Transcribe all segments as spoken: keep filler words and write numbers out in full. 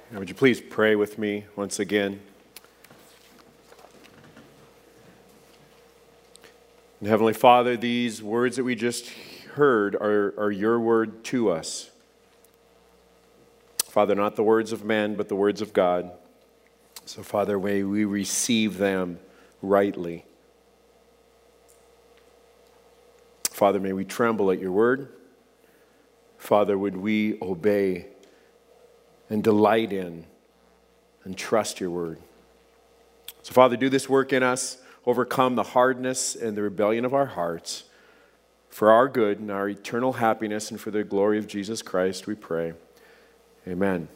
Now, would you please pray with me once again? And Heavenly Father, these words that we just heard are, are your word to us. Father, not the words of men, but the words of God. So, Father, may we receive them rightly. Father, may we tremble at your word. Father, would we obey and delight in and trust your word. So, Father, do this work in us, overcome the hardness and the rebellion of our hearts for our good and our eternal happiness and for the glory of Jesus Christ, we pray. Amen.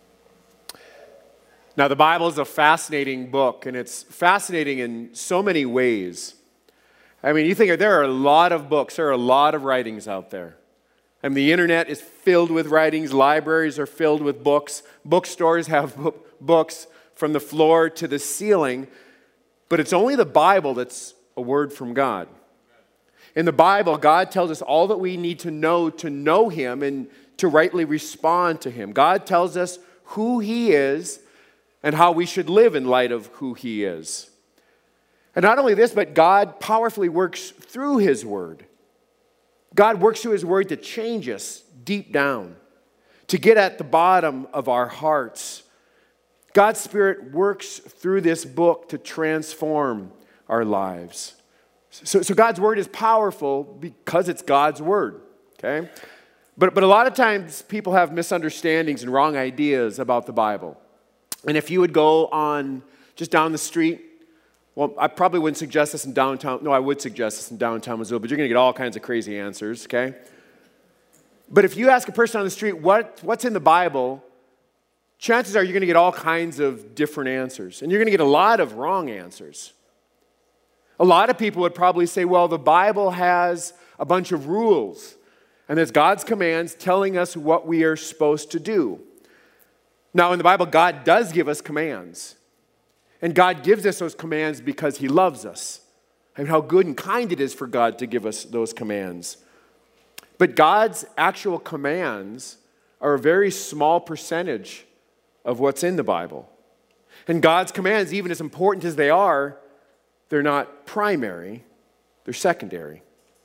Now, the Bible is a fascinating book, and it's fascinating in so many ways. I mean, you think there are a lot of books, there are a lot of writings out there. I mean, the internet is filled with writings. Libraries are filled with books. Bookstores have b- books from the floor to the ceiling. But it's only the Bible that's a word from God. In the Bible, God tells us all that we need to know to know Him and to rightly respond to Him. God tells us who He is and how we should live in light of who He is. And not only this, but God powerfully works through His Word. God works through His Word to change us deep down, to get at the bottom of our hearts. God's Spirit works through this book to transform our lives. So, so God's Word is powerful because it's God's Word, okay? But, but a lot of times people have misunderstandings and wrong ideas about the Bible. And if you would go on just down the street, well, I probably wouldn't suggest this in downtown. No, I would suggest this in downtown Missoula, but you're going to get all kinds of crazy answers, okay? But if you ask a person on the street, what, what's in the Bible, chances are you're going to get all kinds of different answers. And you're going to get a lot of wrong answers. A lot of people would probably say, well, the Bible has a bunch of rules. And there's God's commands telling us what we are supposed to do. Now, in the Bible, God does give us commands. And God gives us those commands because He loves us. And how good and kind it is for God to give us those commands. But God's actual commands are a very small percentage of what's in the Bible. And God's commands, even as important as they are, they're not primary, they're secondary.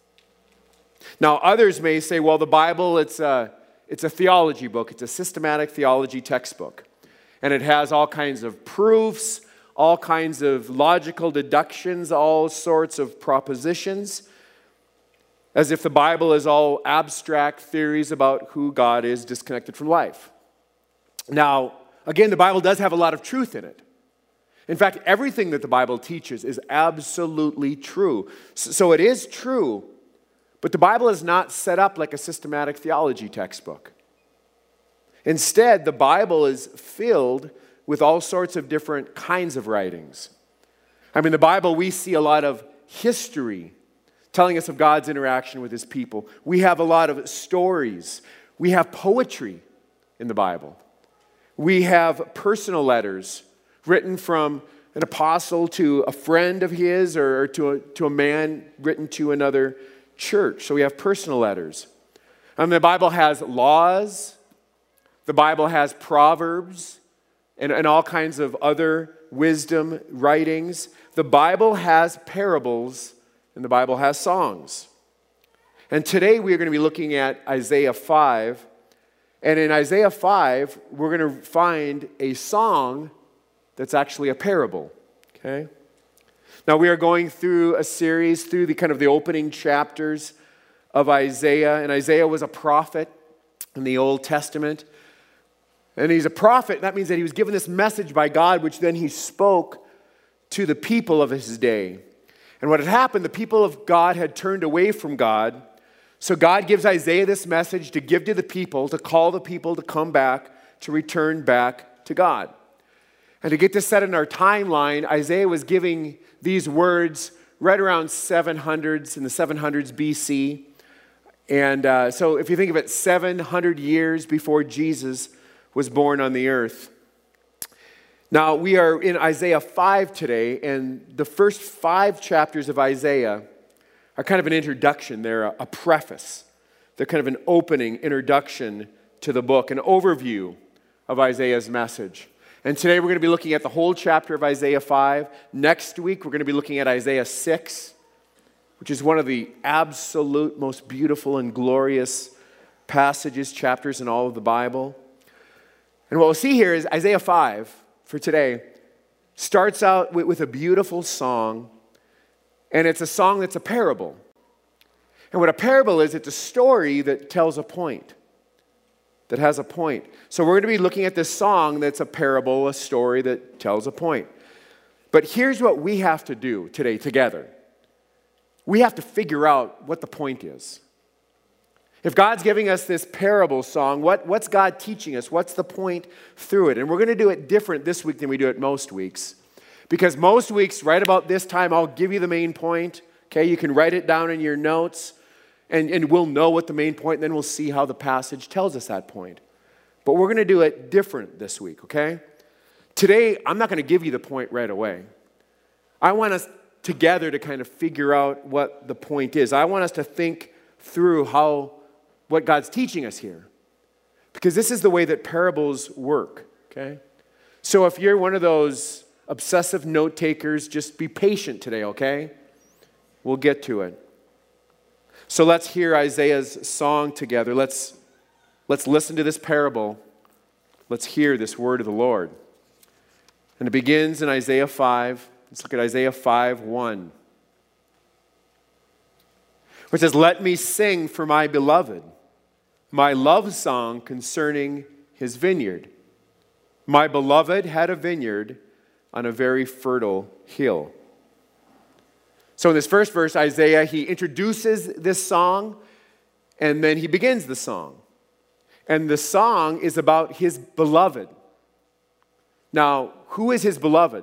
Now, others may say, well, the Bible, it's a, it's a theology book. It's a systematic theology textbook. And it has all kinds of proofs, all kinds of logical deductions, all sorts of propositions, as if the Bible is all abstract theories about who God is disconnected from life. Now, again, the Bible does have a lot of truth in it. In fact, everything that the Bible teaches is absolutely true. So it is true, but the Bible is not set up like a systematic theology textbook. Instead, the Bible is filled with all sorts of different kinds of writings. I mean, the Bible, we see a lot of history telling us of God's interaction with His people. We have a lot of stories. We have poetry in the Bible. We have personal letters written from an apostle to a friend of his or to a, to a man written to another church. So we have personal letters. And the Bible has laws. The Bible has proverbs. And, and all kinds of other wisdom writings. The Bible has parables, and the Bible has songs. And today we are going to be looking at Isaiah five. And in Isaiah five, we're going to find a song that's actually a parable. Okay? Now we are going through a series through the kind of the opening chapters of Isaiah. And Isaiah was a prophet in the Old Testament. And he's a prophet. That means that he was given this message by God, which then he spoke to the people of his day. And what had happened, the people of God had turned away from God. So God gives Isaiah this message to give to the people, to call the people to come back, to return back to God. And to get this set in our timeline, Isaiah was giving these words right around seven hundreds, in the seven hundreds B C. And uh, so if you think of it, seven hundred years before Jesus was born on the earth. Now, we are in Isaiah five today, and the first five chapters of Isaiah are kind of an introduction. They're a, a preface. They're kind of an opening introduction to the book, an overview of Isaiah's message. And today we're going to be looking at the whole chapter of Isaiah five. Next week we're going to be looking at Isaiah six, which is one of the absolute most beautiful and glorious passages, chapters in all of the Bible. And what we'll see here is Isaiah five, for today, starts out with, with a beautiful song, and it's a song that's a parable. And what a parable is, it's a story that tells a point, that has a point. So we're going to be looking at this song that's a parable, a story that tells a point. But here's what we have to do today together. We have to figure out what the point is. If God's giving us this parable song, what, what's God teaching us? What's the point through it? And we're going to do it different this week than we do it most weeks. Because most weeks, right about this time, I'll give you the main point. Okay, you can write it down in your notes, and, and we'll know what the main point, and then we'll see how the passage tells us that point. But we're going to do it different this week, okay? Today, I'm not going to give you the point right away. I want us together to kind of figure out what the point is. I want us to think through how what God's teaching us here. Because this is the way that parables work, okay? So if you're one of those obsessive note takers, just be patient today, okay? We'll get to it. So let's hear Isaiah's song together. Let's, let's listen to this parable. Let's hear this word of the Lord. And it begins in Isaiah five. Let's look at Isaiah five one. Which says, "Let me sing for my beloved my love song concerning his vineyard. My beloved had a vineyard on a very fertile hill." So in this first verse, Isaiah, he introduces this song, and then he begins the song. And the song is about his beloved. Now, who is his beloved?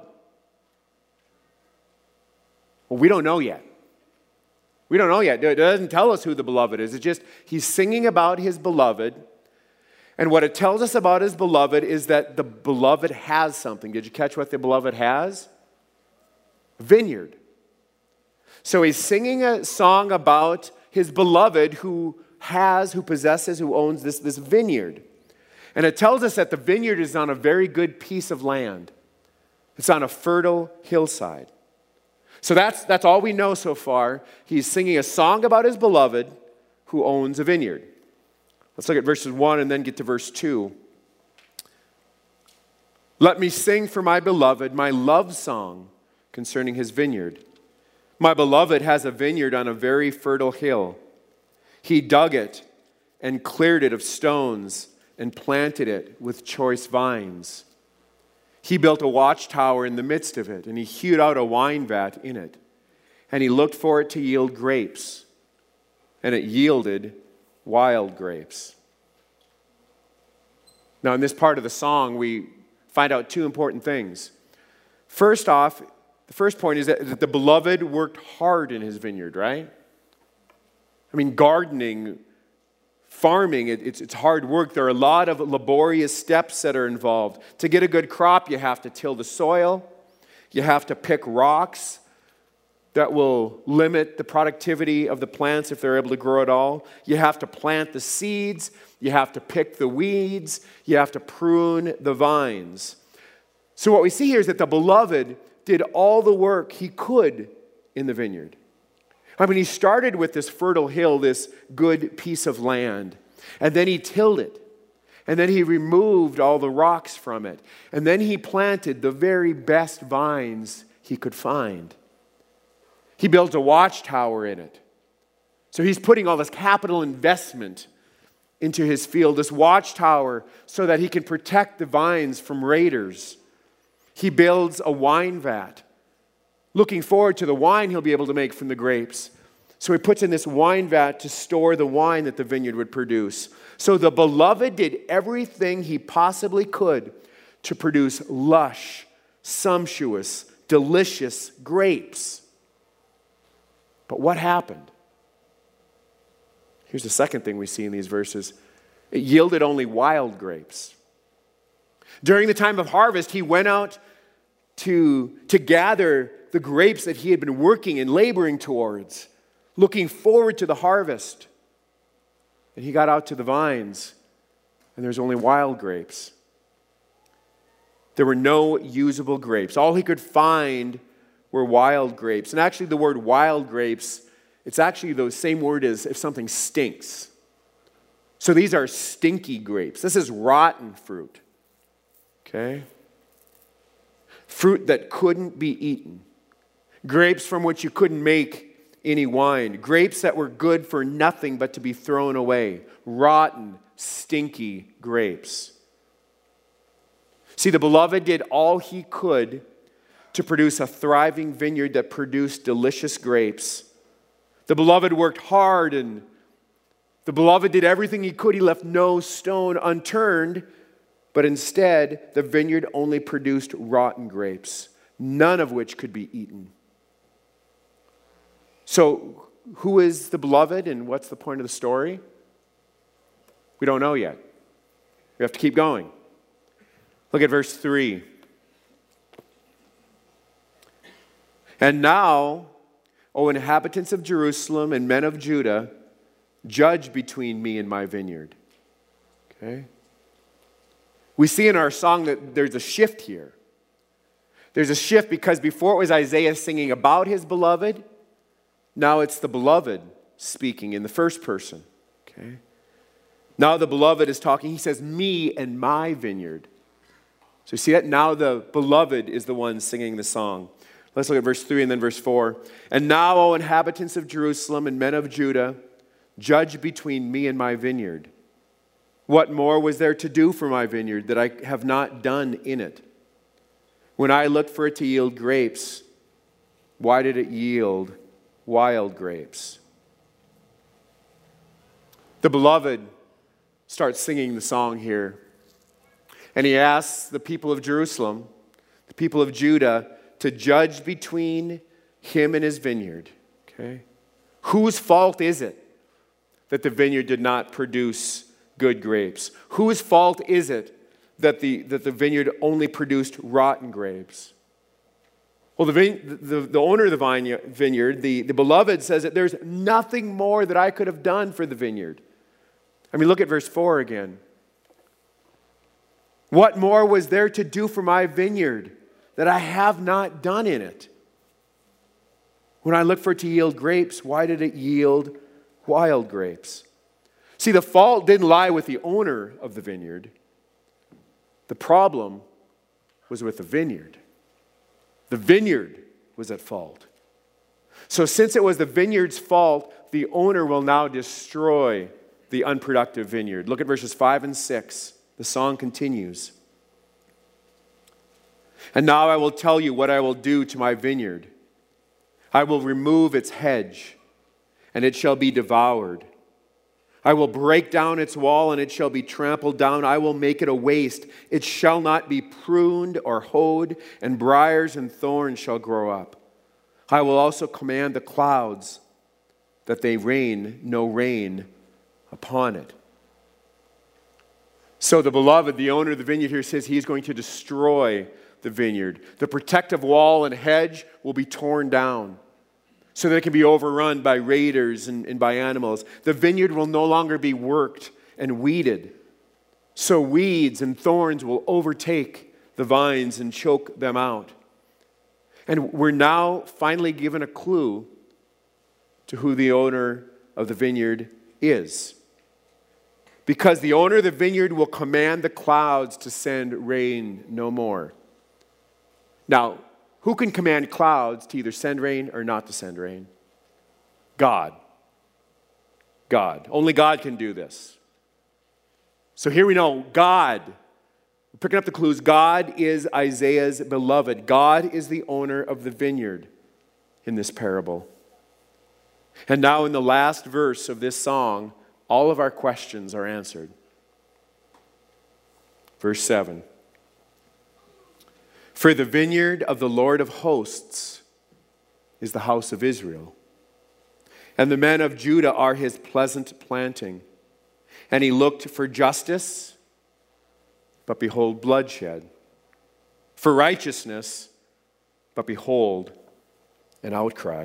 Well, we don't know yet. We don't know yet. It doesn't tell us who the beloved is. It's just he's singing about his beloved. And what it tells us about his beloved is that the beloved has something. Did you catch what the beloved has? A vineyard. So he's singing a song about his beloved who has, who possesses, who owns this, this vineyard. And it tells us that the vineyard is on a very good piece of land. It's on a fertile hillside. So that's, that's all we know so far. He's singing a song about his beloved who owns a vineyard. Let's look at verses one and then get to verse two. "Let me sing for my beloved my love song concerning his vineyard. My beloved has a vineyard on a very fertile hill. He dug it and cleared it of stones and planted it with choice vines. He built a watchtower in the midst of it, and he hewed out a wine vat in it. And he looked for it to yield grapes, and it yielded wild grapes." Now, in this part of the song, we find out two important things. First off, the first point is that the beloved worked hard in his vineyard, right? I mean, gardening, farming, it, it's, it's hard work. There are a lot of laborious steps that are involved. To get a good crop, you have to till the soil. You have to pick rocks that will limit the productivity of the plants if they're able to grow at all. You have to plant the seeds. You have to pick the weeds. You have to prune the vines. So what we see here is that the beloved did all the work he could in the vineyard. I mean, he started with this fertile hill, this good piece of land, and then he tilled it, and then he removed all the rocks from it, and then he planted the very best vines he could find. He built a watchtower in it. So he's putting all this capital investment into his field, this watchtower, so that he can protect the vines from raiders. He builds a wine vat, looking forward to the wine he'll be able to make from the grapes. So he puts in this wine vat to store the wine that the vineyard would produce. So the beloved did everything he possibly could to produce lush, sumptuous, delicious grapes. But what happened? Here's the second thing we see in these verses. It yielded only wild grapes. During the time of harvest, he went out to, to gather the grapes that he had been working and laboring towards, looking forward to the harvest. And he got out to the vines, and there's only wild grapes. There were no usable grapes. All he could find were wild grapes. And actually the word wild grapes, it's actually the same word as if something stinks. So these are stinky grapes. This is rotten fruit. Okay? Fruit that couldn't be eaten. Grapes from which you couldn't make any wine. Grapes that were good for nothing but to be thrown away. Rotten, stinky grapes. See, the beloved did all he could to produce a thriving vineyard that produced delicious grapes. The beloved worked hard, and the beloved did everything he could. He left no stone unturned, but instead, the vineyard only produced rotten grapes, none of which could be eaten. So, who is the beloved, and what's the point of the story? We don't know yet. We have to keep going. Look at verse three. And now, O inhabitants of Jerusalem and men of Judah, judge between me and my vineyard. Okay? We see in our song that there's a shift here. There's a shift because before it was Isaiah singing about his beloved, now it's the beloved speaking in the first person. Okay? Now the beloved is talking. He says, me and my vineyard. So you see that? Now the beloved is the one singing the song. Let's look at verse three and then verse four. And now, O inhabitants of Jerusalem and men of Judah, judge between me and my vineyard. What more was there to do for my vineyard that I have not done in it? When I looked for it to yield grapes, why did it yield wild grapes? The beloved starts singing the song here. And he asks the people of Jerusalem, the people of Judah, to judge between him and his vineyard. Okay? Whose fault is it that the vineyard did not produce good grapes? Whose fault is it that the, that the vineyard only produced rotten grapes? Well, the, vine, the, the owner of the vine, vineyard, the, the beloved, says that there's nothing more that I could have done for the vineyard. I mean, look at verse four again. What more was there to do for my vineyard that I have not done in it? When I looked for it to yield grapes, why did it yield wild grapes? See, the fault didn't lie with the owner of the vineyard. The problem was with the vineyard. The vineyard was at fault. So since it was the vineyard's fault, the owner will now destroy the unproductive vineyard. Look at verses five and six. The song continues. And now I will tell you what I will do to my vineyard. I will remove its hedge, and it shall be devoured. I will break down its wall, and it shall be trampled down. I will make it a waste. It shall not be pruned or hoed, and briars and thorns shall grow up. I will also command the clouds that they rain no rain upon it. So the beloved, the owner of the vineyard here, says he's going to destroy the vineyard. The protective wall and hedge will be torn down so that it can be overrun by raiders and, and by animals. The vineyard will no longer be worked and weeded. So weeds and thorns will overtake the vines and choke them out. And we're now finally given a clue to who the owner of the vineyard is. Because the owner of the vineyard will command the clouds to send rain no more. Now, who can command clouds to either send rain or not to send rain? God. God. Only God can do this. So here we know God. We're picking up the clues. God is Isaiah's beloved. God is the owner of the vineyard in this parable. And now in the last verse of this song, all of our questions are answered. Verse seven. For the vineyard of the Lord of hosts is the house of Israel, and the men of Judah are his pleasant planting. And he looked for justice, but behold bloodshed. For righteousness, but behold an outcry.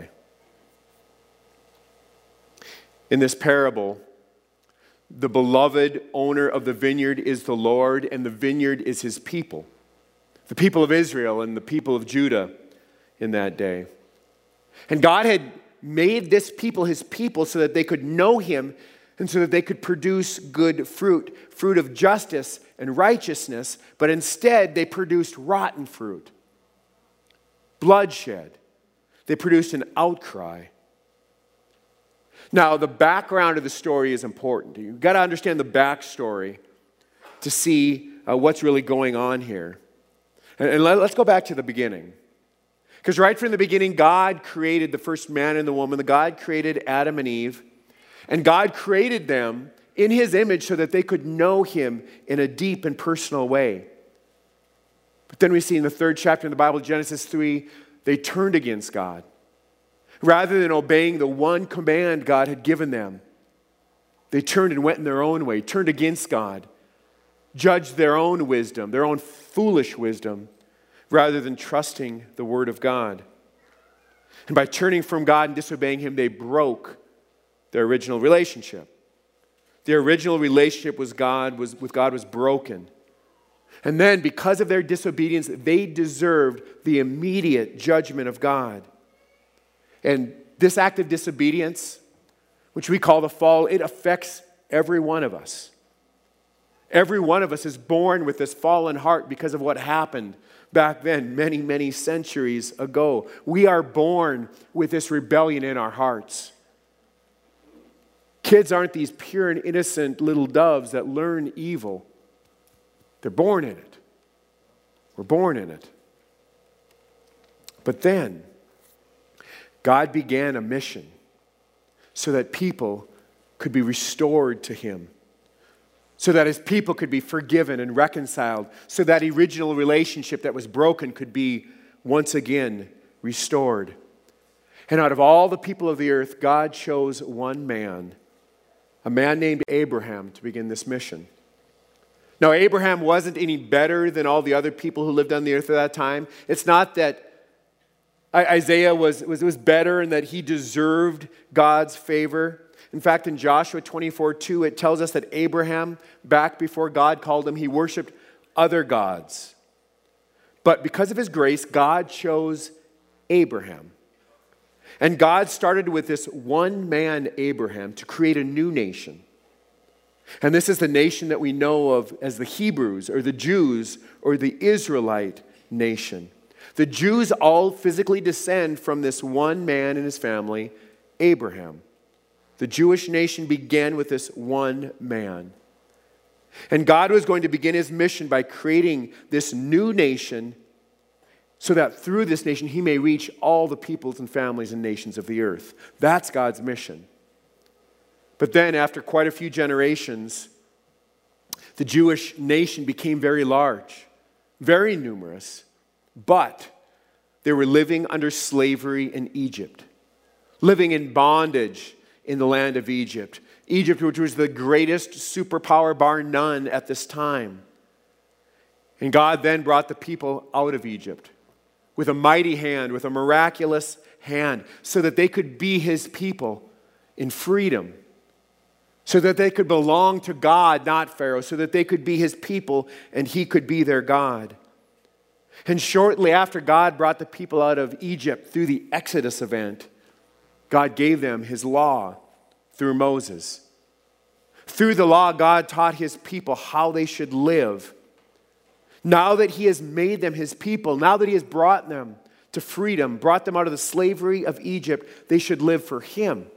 In this parable, the beloved owner of the vineyard is the Lord, and the vineyard is his people. the people of Israel and the people of Judah in that day. And God had made this people his people so that they could know him and so that they could produce good fruit, fruit of justice and righteousness, but instead they produced rotten fruit, bloodshed. They produced an outcry. Now, the background of the story is important. You've got to understand the backstory to see uh, what's really going on here. And, and let, let's go back to the beginning. Because right from the beginning, God created the first man and the woman. God created Adam and Eve. And God created them in his image so that they could know him in a deep and personal way. But then we see in the third chapter of the Bible, Genesis three, they turned against God. Rather than obeying the one command God had given them, they turned and went in their own way, turned against God, judged their own wisdom, their own foolish wisdom, rather than trusting the word of God. And by turning from God and disobeying him, they broke their original relationship. Their original relationship was God, was, with God was broken. And then, because of their disobedience, they deserved the immediate judgment of God. And this act of disobedience, which we call the fall, it affects every one of us. Every one of us is born with this fallen heart because of what happened back then, many, many centuries ago. We are born with this rebellion in our hearts. Kids aren't these pure and innocent little doves that learn evil. They're born in it. We're born in it. But then, God began a mission so that people could be restored to him, so that his people could be forgiven and reconciled, so that original relationship that was broken could be once again restored. And out of all the people of the earth, God chose one man, a man named Abraham, to begin this mission. Now, Abraham wasn't any better than all the other people who lived on the earth at that time. It's not that Isaiah was, was, was better and that he deserved God's favor. In fact, in Joshua twenty-four two, it tells us that Abraham, back before God called him, he worshiped other gods. But because of his grace, God chose Abraham. And God started with this one man, Abraham, to create a new nation. And this is the nation that we know of as the Hebrews or the Jews or the Israelite nation. The Jews all physically descend from this one man and his family, Abraham. The Jewish nation began with this one man. And God was going to begin his mission by creating this new nation so that through this nation he may reach all the peoples and families and nations of the earth. That's God's mission. But then, after quite a few generations, the Jewish nation became very large, very numerous, but they were living under slavery in Egypt, living in bondage in the land of Egypt. Egypt, which was the greatest superpower bar none at this time. And God then brought the people out of Egypt with a mighty hand, with a miraculous hand, so that they could be his people in freedom, so that they could belong to God, not Pharaoh, so that they could be his people and he could be their God. And shortly after God brought the people out of Egypt through the Exodus event, God gave them his law through Moses. Through the law, God taught his people how they should live. Now that he has made them his people, now that he has brought them to freedom, brought them out of the slavery of Egypt, they should live for him.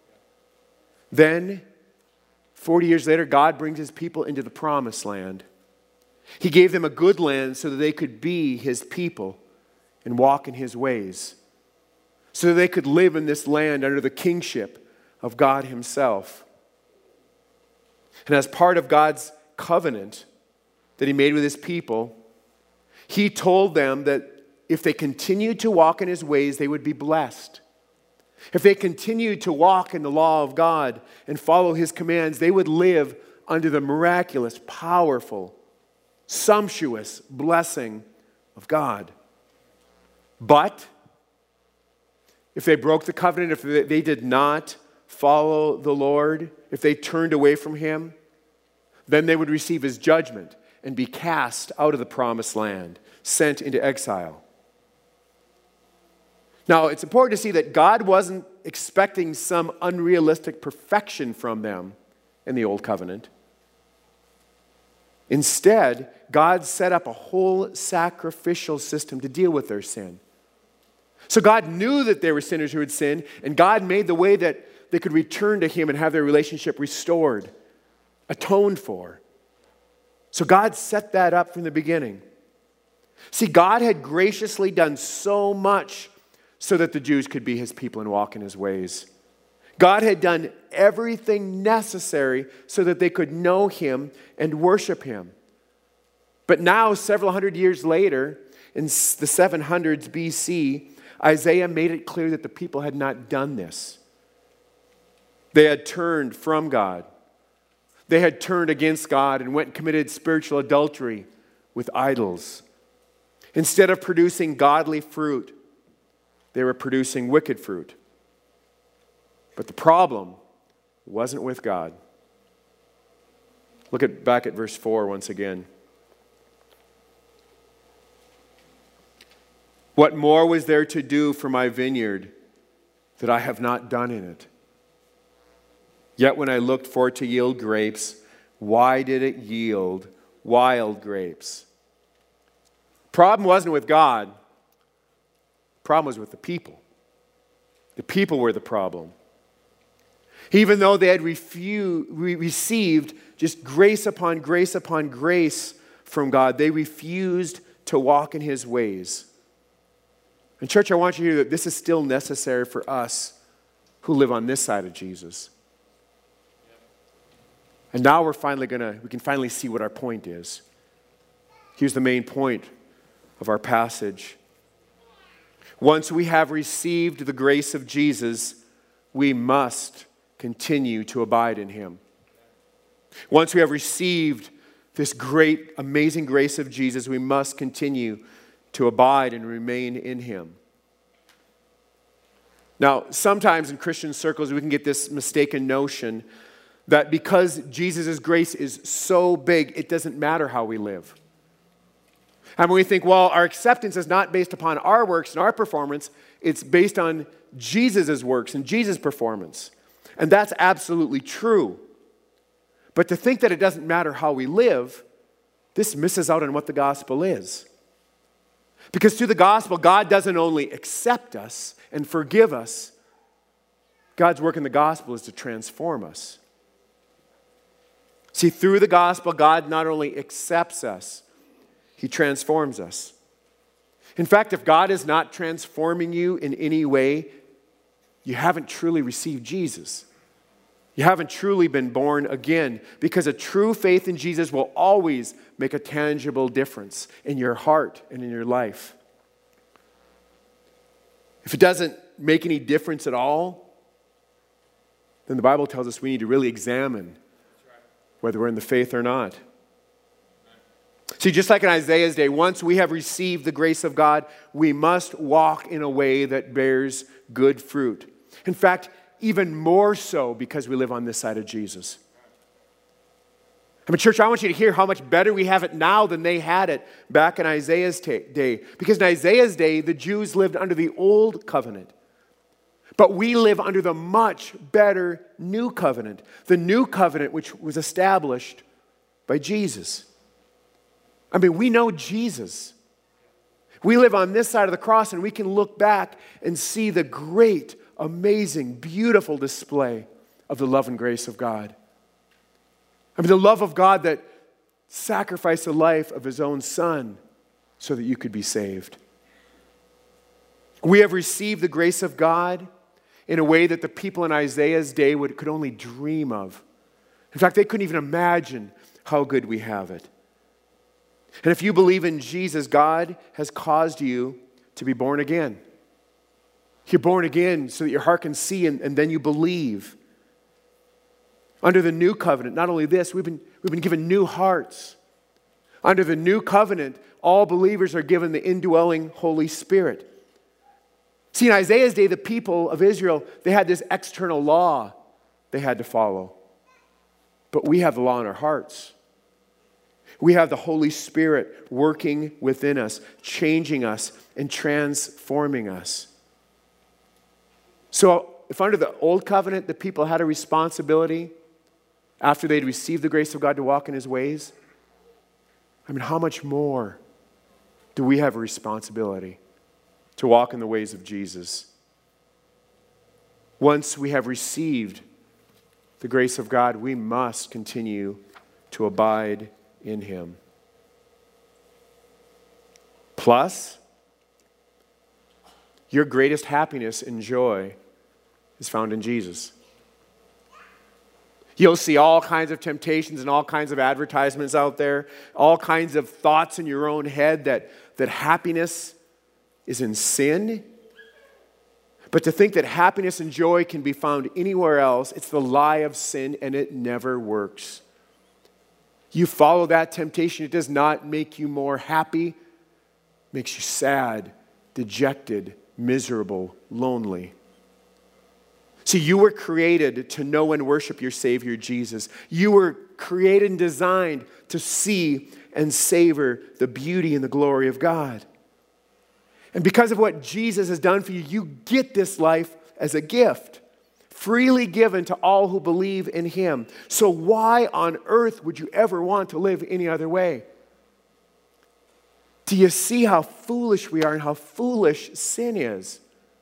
Then, forty years later, God brings his people into the promised land. He gave them a good land so that they could be his people and walk in his ways, so that they could live in this land under the kingship of God himself. And as part of God's covenant that he made with his people, he told them that if they continued to walk in his ways, they would be blessed. If they continued to walk in the law of God and follow his commands, they would live under the miraculous, powerful, sumptuous blessing of God. But if they broke the covenant, if they did not follow the Lord, if they turned away from him, then they would receive his judgment and be cast out of the promised land sent into exile. Now, it's important to see that God wasn't expecting some unrealistic perfection from them in the Old Covenant. Instead, God set up a whole sacrificial system to deal with their sin. So God knew that they were sinners who had sinned, and God made the way that they could return to Him and have their relationship restored, atoned for. So God set that up from the beginning. See, God had graciously done so much so that the Jews could be His people and walk in His ways. God had done everything necessary so that they could know Him and worship Him. But now, several hundred years later, in the seven hundreds B C, Isaiah made it clear that the people had not done this. They had turned from God. They had turned against God and went and committed spiritual adultery with idols. Instead of producing godly fruit, they were producing wicked fruit. But the problem wasn't with God. Look at back at verse four once again. What more was there to do for my vineyard that I have not done in it? Yet when I looked for it to yield grapes, why did it yield wild grapes? Problem wasn't with God. Problem was with the people. The people were the problem. Even though they had refu- re- received just grace upon grace upon grace from God, they refused to walk in His ways. And church, I want you to hear that this is still necessary for us who live on this side of Jesus. And now we're finally gonna, we can finally see what our point is. Here's the main point of our passage. Once we have received the grace of Jesus, we must continue to abide in Him. Once we have received this great, amazing grace of Jesus, we must continue to abide and remain in Him. Now, sometimes in Christian circles, we can get this mistaken notion that because Jesus' grace is so big, it doesn't matter how we live. And when we think, well, our acceptance is not based upon our works and our performance, it's based on Jesus' works and Jesus' performance. And that's absolutely true. But to think that it doesn't matter how we live, this misses out on what the gospel is. Because through the gospel, God doesn't only accept us and forgive us. God's work in the gospel is to transform us. See, through the gospel, God not only accepts us, He transforms us. In fact, if God is not transforming you in any way, you haven't truly received Jesus. You haven't truly been born again, because a true faith in Jesus will always make a tangible difference in your heart and in your life. If it doesn't make any difference at all, then the Bible tells us we need to really examine whether we're in the faith or not. See, just like in Isaiah's day, once we have received the grace of God, we must walk in a way that bears good fruit. In fact, even more so because we live on this side of Jesus. I mean, church, I want you to hear how much better we have it now than they had it back in Isaiah's ta- day. Because in Isaiah's day, the Jews lived under the old covenant. But we live under the much better new covenant. The new covenant which was established by Jesus. I mean, we know Jesus. We live on this side of the cross and we can look back and see the great, amazing, beautiful display of the love and grace of God. I mean, the love of God that sacrificed the life of His own Son so that you could be saved. We have received the grace of God in a way that the people in Isaiah's day would, could only dream of. In fact, they couldn't even imagine how good we have it. And if you believe in Jesus, God has caused you to be born again. You're born again so that your heart can see and, and then you believe. Under the new covenant, not only this, we've been, we've been given new hearts. Under the new covenant, all believers are given the indwelling Holy Spirit. See, in Isaiah's day, the people of Israel, they had this external law they had to follow. But we have the law in our hearts. We have the Holy Spirit working within us, changing us, and transforming us. So if under the old covenant, the people had a responsibility after they'd received the grace of God to walk in his ways, I mean, how much more do we have a responsibility to walk in the ways of Jesus? Once we have received the grace of God, we must continue to abide in him. Plus, your greatest happiness and joy is found in Jesus. You'll see all kinds of temptations and all kinds of advertisements out there, all kinds of thoughts in your own head that, that happiness is in sin. But to think that happiness and joy can be found anywhere else, it's the lie of sin, and it never works. You follow that temptation, it does not make you more happy. It makes you sad, dejected, miserable, lonely. See, you were created to know and worship your Savior, Jesus. You were created and designed to see and savor the beauty and the glory of God. And because of what Jesus has done for you, you get this life as a gift, freely given to all who believe in him. So why on earth would you ever want to live any other way? Do you see how foolish we are and how foolish sin is?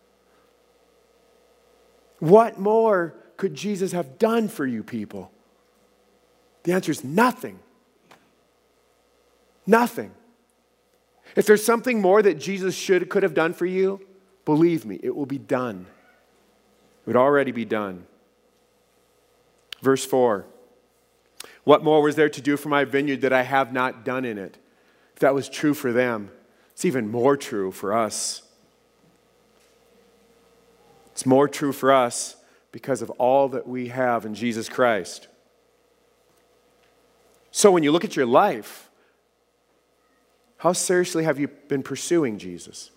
What more could Jesus have done for you people? The answer is nothing. Nothing. If there's something more that Jesus should, could have done for you, believe me, it will be done. It would already be done. Verse four. What more was there to do for my vineyard that I have not done in it? If that was true for them, it's even more true for us. It's more true for us because of all that we have in Jesus Christ. So when you look at your life, how seriously have you been pursuing Jesus?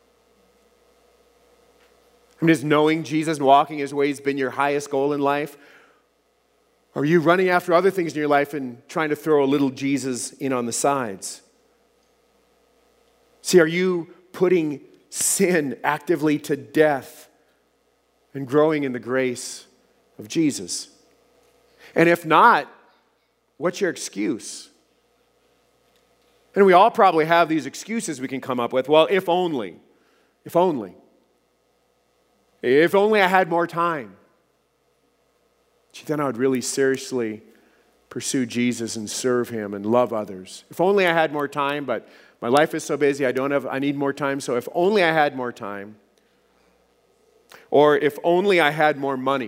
I mean, has knowing Jesus and walking his ways been your highest goal in life? Or are you running after other things in your life and trying to throw a little Jesus in on the sides? See, are you putting sin actively to death and growing in the grace of Jesus? And if not, what's your excuse? And we all probably have these excuses we can come up with. Well, if only, if only. If only I had more time. Gee, then I would really seriously pursue Jesus and serve him and love others. If only I had more time, but my life is so busy, I don't have, I need more time, so if only I had more time. Or if only I had more money.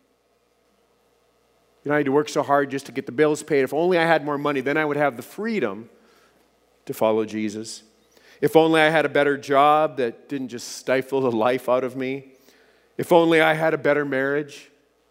You know, I had to work so hard just to get the bills paid. If only I had more money, then I would have the freedom to follow Jesus. If only I had a better job that didn't just stifle the life out of me. If only I had a better marriage.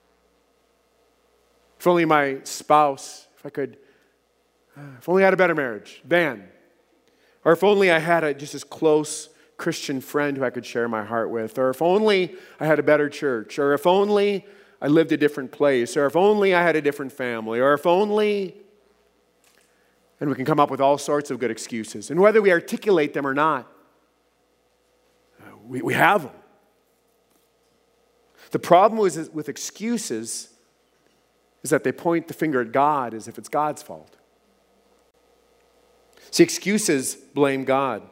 If only my spouse, if I could, if only I had a better marriage, then. Or if only I had a, just as close Christian friend who I could share my heart with. Or if only I had a better church. Or if only I lived a different place. Or if only I had a different family. Or if only... And we can come up with all sorts of good excuses. And whether we articulate them or not, we, we have them. The problem with, with excuses is that they point the finger at God as if it's God's fault. See, excuses blame God.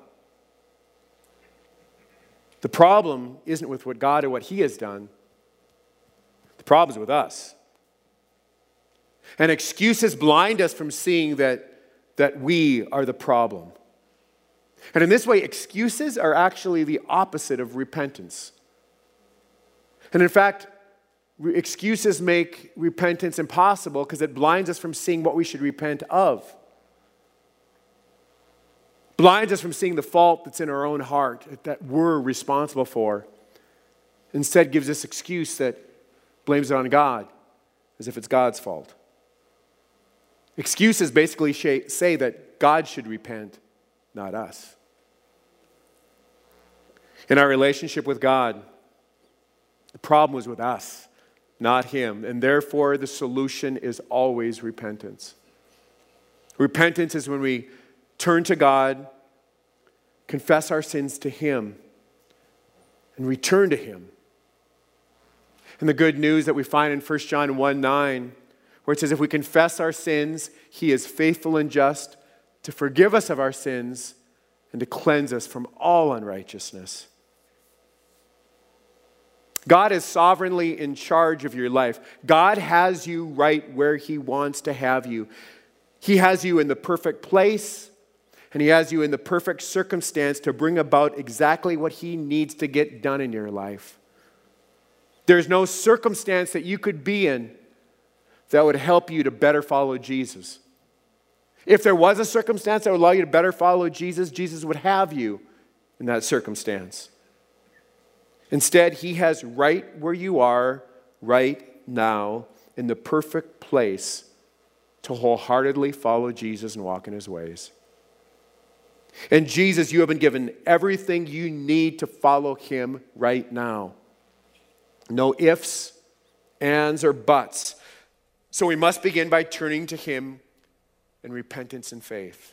The problem isn't with what God or what he has done. The problem is with us. And excuses blind us from seeing that that we are the problem. And in this way, excuses are actually the opposite of repentance. And in fact, excuses make repentance impossible because it blinds us from seeing what we should repent of. Blinds us from seeing the fault that's in our own heart that we're responsible for. Instead, gives us excuse that blames it on God as if it's God's fault. Excuses basically say that God should repent, not us. In our relationship with God, the problem was with us, not him. And therefore, the solution is always repentance. Repentance is when we turn to God, confess our sins to Him, and return to Him. And the good news that we find in First John one nine, where it says, if we confess our sins, He is faithful and just to forgive us of our sins and to cleanse us from all unrighteousness. God is sovereignly in charge of your life. God has you right where He wants to have you. He has you in the perfect place, and He has you in the perfect circumstance to bring about exactly what He needs to get done in your life. There's no circumstance that you could be in that would help you to better follow Jesus. If there was a circumstance that would allow you to better follow Jesus, Jesus would have you in that circumstance. Instead, He has right where you are right now in the perfect place to wholeheartedly follow Jesus and walk in His ways. In Jesus, you have been given everything you need to follow Him right now. No ifs, ands, or buts. So we must begin by turning to Him in repentance and faith.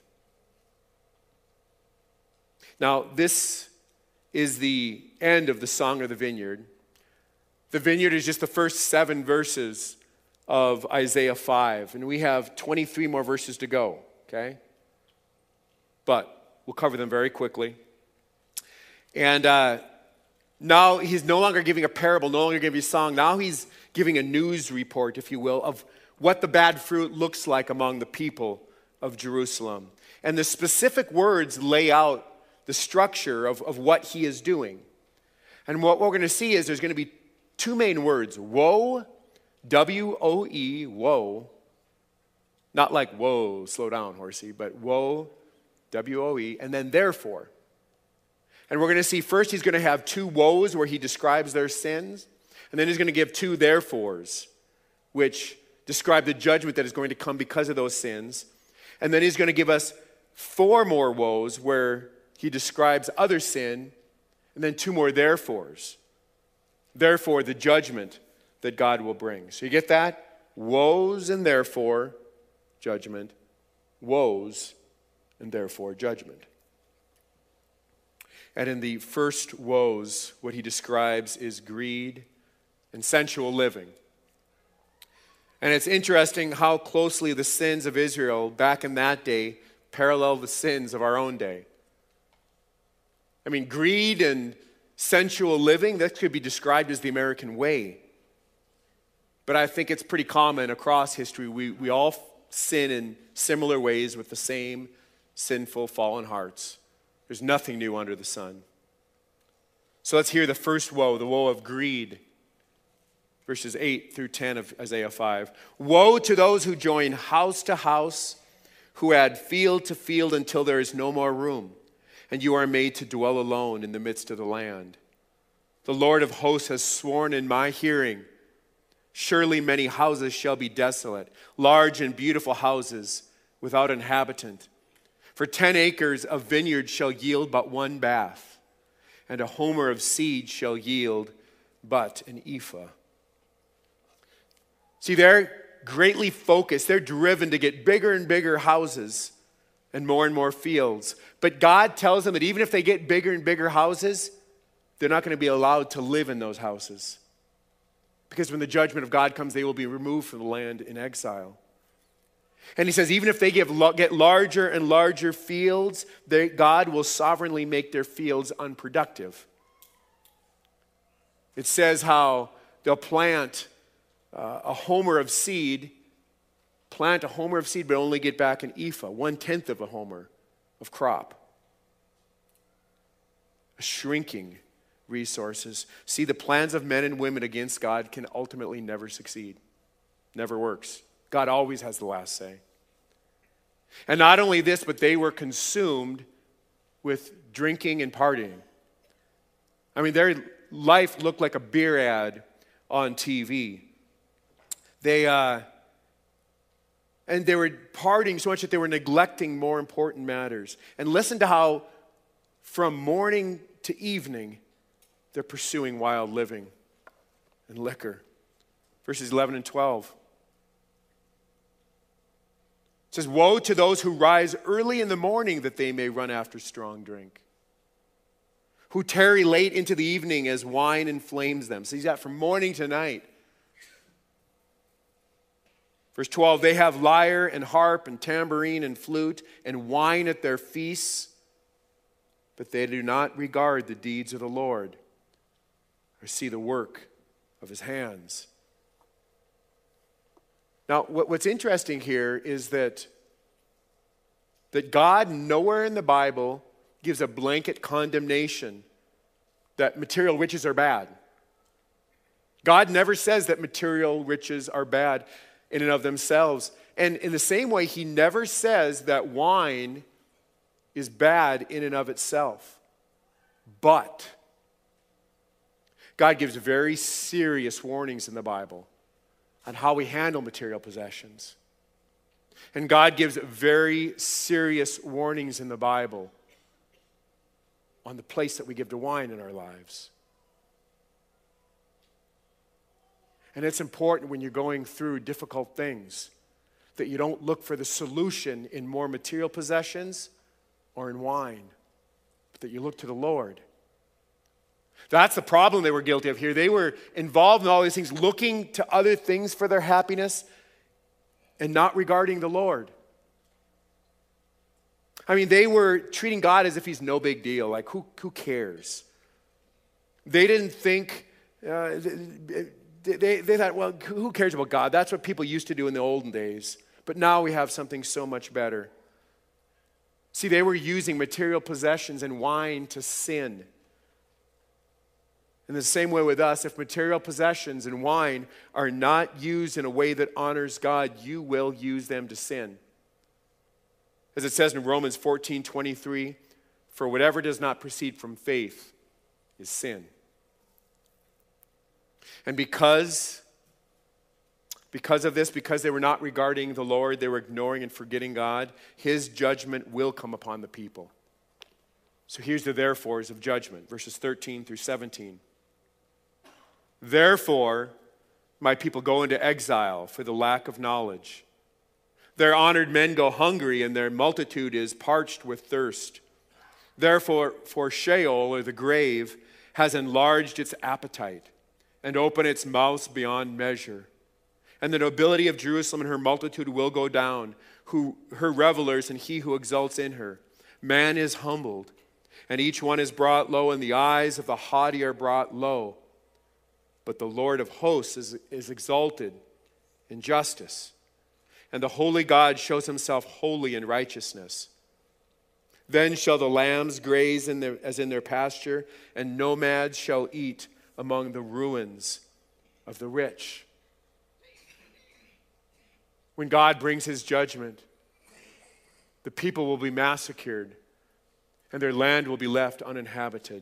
Now, this is the end of the Song of the Vineyard. The vineyard is just the first seven verses of Isaiah five, and we have twenty-three more verses to go, okay? But we'll cover them very quickly. And uh, now He's no longer giving a parable, no longer giving a song. Now He's giving a news report, if you will, of what the bad fruit looks like among the people of Jerusalem. And the specific words lay out the structure of, of what He is doing. And what we're going to see is there's going to be two main words. Woe, W O E, woe. Not like whoa, slow down, horsey, but woe, W O E, and then therefore. And we're going to see first He's going to have two woes where He describes their sins. And then He's going to give two therefores, which describe the judgment that is going to come because of those sins. And then He's going to give us four more woes where He describes other sin, and then two more therefores. Therefore, the judgment that God will bring. So you get that? Woes and therefore judgment. Woes and therefore judgment. And in the first woes, what He describes is greed and sensual living. And it's interesting how closely the sins of Israel back in that day parallel the sins of our own day. I mean, greed and sensual living, that could be described as the American way. But I think it's pretty common across history. We, we all sin in similar ways with the same sinful, fallen hearts. There's nothing new under the sun. So let's hear the first woe, the woe of greed. Verses eight through ten of Isaiah five. Woe to those who join house to house, who add field to field until there is no more room, and you are made to dwell alone in the midst of the land. The Lord of hosts has sworn in my hearing, surely many houses shall be desolate, large and beautiful houses without inhabitant. For ten acres of vineyard shall yield but one bath, and a homer of seed shall yield but an ephah. See, they're greatly focused. They're driven to get bigger and bigger houses and more and more fields. But God tells them that even if they get bigger and bigger houses, they're not going to be allowed to live in those houses. Because when the judgment of God comes, they will be removed from the land in exile. And He says, even if they get, get larger and larger fields, they, God will sovereignly make their fields unproductive. It says how they'll plant uh, a homer of seed, plant a homer of seed, but only get back an ephah, one-tenth of a homer of crop. A shrinking resources. See, the plans of men and women against God can ultimately never succeed. Never works. God always has the last say. And not only this, but they were consumed with drinking and partying. I mean, their life looked like a beer ad on T V. They, uh, and they were partying so much that they were neglecting more important matters. And listen to how from morning to evening, they're pursuing wild living and liquor. Verses eleven and twelve. It says, woe to those who rise early in the morning that they may run after strong drink, who tarry late into the evening as wine inflames them. So he's got from morning to night. Verse twelve, they have lyre and harp and tambourine and flute and wine at their feasts, but they do not regard the deeds of the Lord or see the work of his hands. Now, what's interesting here is that, that God nowhere in the Bible gives a blanket condemnation that material riches are bad. God never says that material riches are bad in and of themselves. And in the same way, he never says that wine is bad in and of itself. But God gives very serious warnings in the Bible on how we handle material possessions. And God gives very serious warnings in the Bible on the place that we give to wine in our lives. And it's important when you're going through difficult things that you don't look for the solution in more material possessions or in wine, but that you look to the Lord. That's the problem they were guilty of here. They were involved in all these things, looking to other things for their happiness and not regarding the Lord. I mean, they were treating God as if he's no big deal. Like, who, who cares? They didn't think, uh, they, they, they thought, well, who cares about God? That's what people used to do in the olden days. But now we have something so much better. See, they were using material possessions and wine to sin. In the same way with us, if material possessions and wine are not used in a way that honors God, you will use them to sin. As it says in Romans fourteen twenty-three, for whatever does not proceed from faith is sin. And because, because of this, because they were not regarding the Lord, they were ignoring and forgetting God, his judgment will come upon the people. So here's the therefores of judgment, verses thirteen through seventeen. Therefore, my people go into exile for the lack of knowledge. Their honored men go hungry, and their multitude is parched with thirst. Therefore, for Sheol, or the grave, has enlarged its appetite and opened its mouth beyond measure. And the nobility of Jerusalem and her multitude will go down, who her revelers and he who exalts in her. Man is humbled, and each one is brought low, and the eyes of the haughty are brought low. But the Lord of hosts is, is exalted in justice, and the holy God shows himself holy in righteousness. Then shall the lambs graze in their, as in their pasture, and nomads shall eat among the ruins of the rich. When God brings his judgment, the people will be massacred, and their land will be left uninhabited.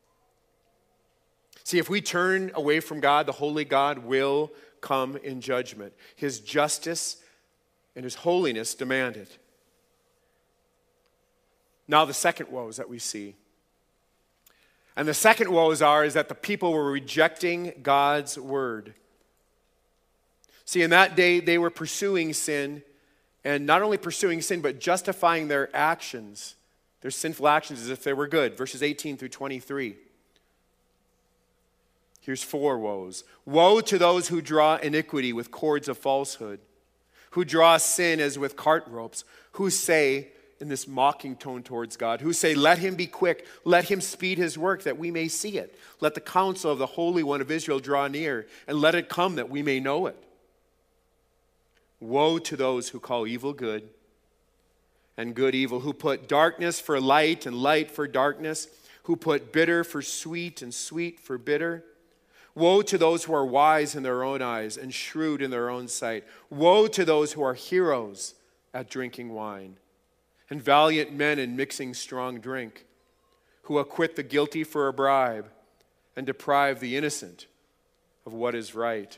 See, if we turn away from God, the holy God will come in judgment. His justice and his holiness demand it. Now the second woes that we see. And the second woes are is that the people were rejecting God's word. See, in that day, they were pursuing sin, and not only pursuing sin, but justifying their actions, their sinful actions, as if they were good. Verses eighteen through twenty-three. Here's four woes. Woe to those who draw iniquity with cords of falsehood, who draw sin as with cart ropes, who say, in this mocking tone towards God, who say, let him be quick, let him speed his work that we may see it. Let the counsel of the Holy One of Israel draw near, and let it come that we may know it. Woe to those who call evil good and good evil, who put darkness for light and light for darkness, who put bitter for sweet and sweet for bitter. Woe to those who are wise in their own eyes and shrewd in their own sight. Woe to those who are heroes at drinking wine and valiant men in mixing strong drink, who acquit the guilty for a bribe and deprive the innocent of what is right.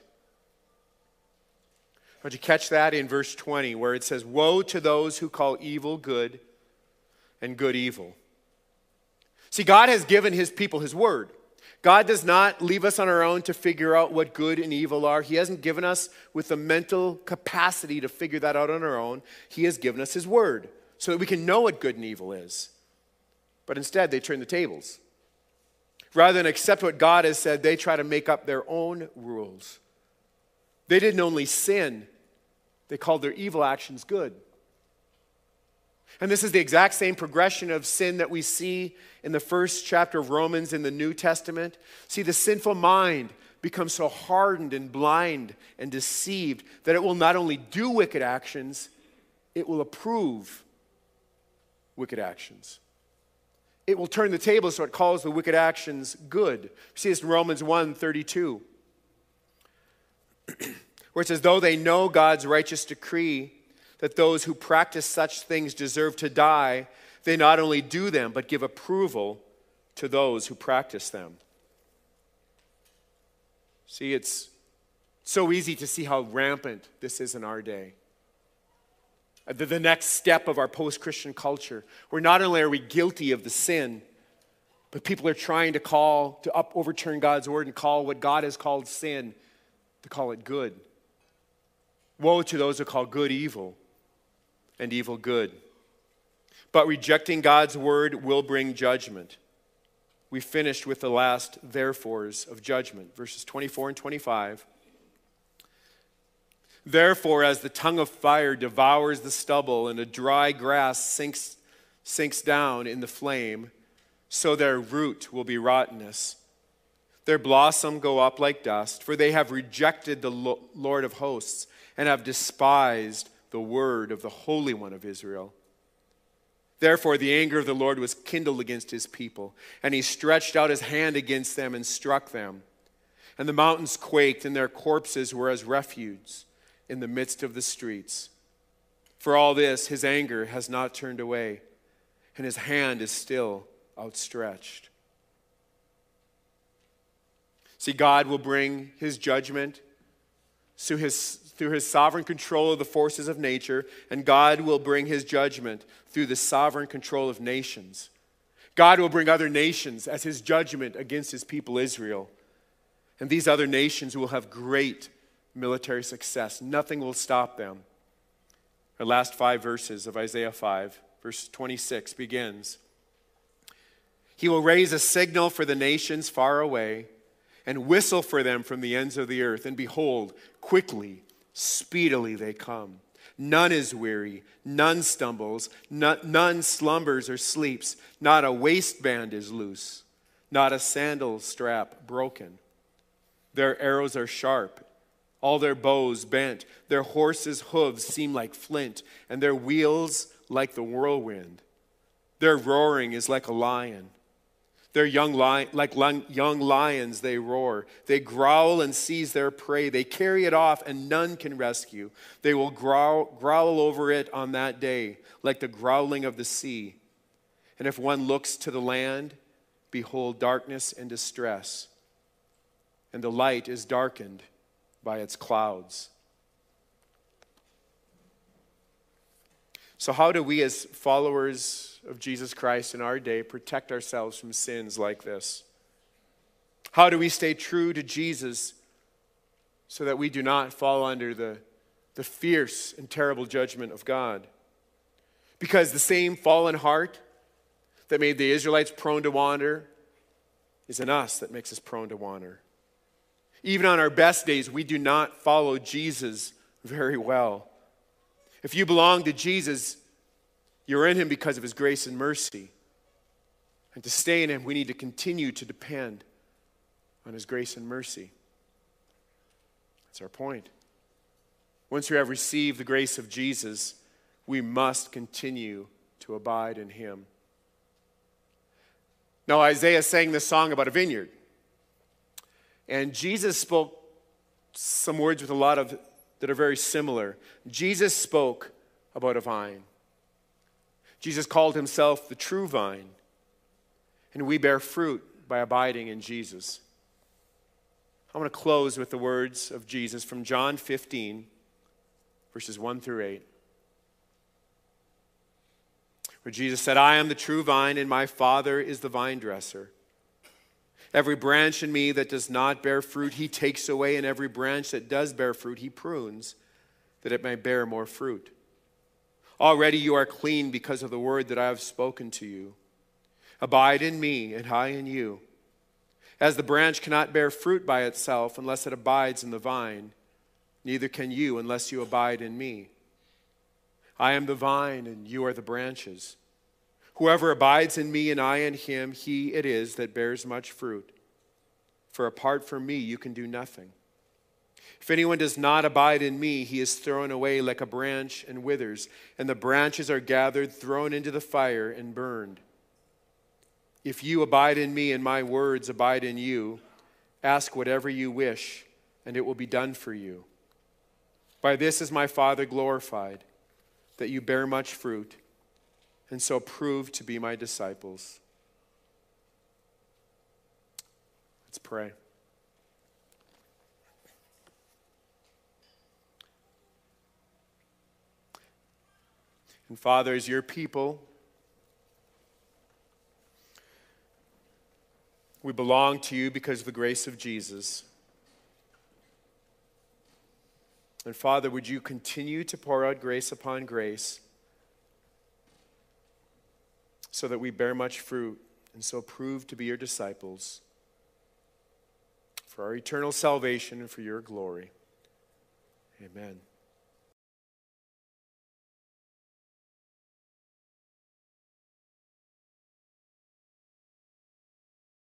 Don't you catch that in verse twenty where it says, woe to those who call evil good and good evil. See, God has given his people his word. God does not leave us on our own to figure out what good and evil are. He hasn't given us with the mental capacity to figure that out on our own. He has given us his word so that we can know what good and evil is. But instead, they turn the tables. Rather than accept what God has said, they try to make up their own rules. They didn't only sin, they called their evil actions good. And this is the exact same progression of sin that we see in the first chapter of Romans in the New Testament. See, the sinful mind becomes so hardened and blind and deceived that it will not only do wicked actions, it will approve wicked actions. It will turn the table so it calls the wicked actions good. You see this in Romans one thirty-two, where it says, though they know God's righteous decree that those who practice such things deserve to die, they not only do them, but give approval to those who practice them. See, it's so easy to see how rampant this is in our day. The, the next step of our post-Christian culture, where not only are we guilty of the sin, but people are trying to call, to up, overturn God's word and call what God has called sin, to call it good. Woe to those who call good evil and evil good. But rejecting God's word will bring judgment. We finished with the last therefores of judgment, verses twenty-four and twenty-five. Therefore, as the tongue of fire devours the stubble and the dry grass sinks, sinks down in the flame, so their root will be rottenness. Their blossom go up like dust, for they have rejected the Lord of hosts and have despised the word of the Holy One of Israel. Therefore, the anger of the Lord was kindled against his people, and he stretched out his hand against them and struck them. And the mountains quaked, and their corpses were as refuse in the midst of the streets. For all this, his anger has not turned away, and his hand is still outstretched. See, God will bring his judgment through his, through his sovereign control of the forces of nature, and God will bring his judgment through the sovereign control of nations. God will bring other nations as his judgment against his people Israel. And these other nations will have great military success. Nothing will stop them. Our last five verses of Isaiah five, verse twenty-six begins. He will raise a signal for the nations far away and whistle for them from the ends of the earth. And behold, quickly, speedily they come. None is weary, none stumbles, none, none slumbers or sleeps. Not a waistband is loose, not a sandal strap broken. Their arrows are sharp, all their bows bent. Their horses' hooves seem like flint, and their wheels like the whirlwind. Their roaring is like a lion. They're young li- like young lions, they roar. They growl and seize their prey. They carry it off, and none can rescue. They will growl, growl over it on that day, like the growling of the sea. And if one looks to the land, behold darkness and distress, and the light is darkened by its clouds. So how do we as followers of Jesus Christ in our day protect ourselves from sins like this? How do we stay true to Jesus so that we do not fall under the, the fierce and terrible judgment of God? Because the same fallen heart that made the Israelites prone to wander is in us that makes us prone to wander. Even on our best days, we do not follow Jesus very well. If you belong to Jesus, you're in him because of his grace and mercy. And to stay in him, we need to continue to depend on his grace and mercy. That's our point. Once we have received the grace of Jesus, we must continue to abide in him. Now, Isaiah sang this song about a vineyard. And Jesus spoke some words with a lot of that are very similar. Jesus spoke about a vine. Jesus called himself the true vine. And we bear fruit by abiding in Jesus. I want to close with the words of Jesus from John fifteen, verses one through eight. Where Jesus said, I am the true vine, and my Father is the vine dresser. Every branch in me that does not bear fruit, he takes away, and every branch that does bear fruit, he prunes, that it may bear more fruit. Already you are clean because of the word that I have spoken to you. Abide in me, and I in you. As the branch cannot bear fruit by itself unless it abides in the vine, neither can you unless you abide in me. I am the vine, and you are the branches. Whoever abides in me and I in him, he it is that bears much fruit. For apart from me, you can do nothing. If anyone does not abide in me, he is thrown away like a branch and withers, and the branches are gathered, thrown into the fire, and burned. If you abide in me and my words abide in you, ask whatever you wish, and it will be done for you. By this is my Father glorified, that you bear much fruit, and so prove to be my disciples. Let's pray. And Father, as your people, we belong to you because of the grace of Jesus. And Father, would you continue to pour out grace upon grace so that we bear much fruit and so prove to be your disciples for our eternal salvation and for your glory. Amen.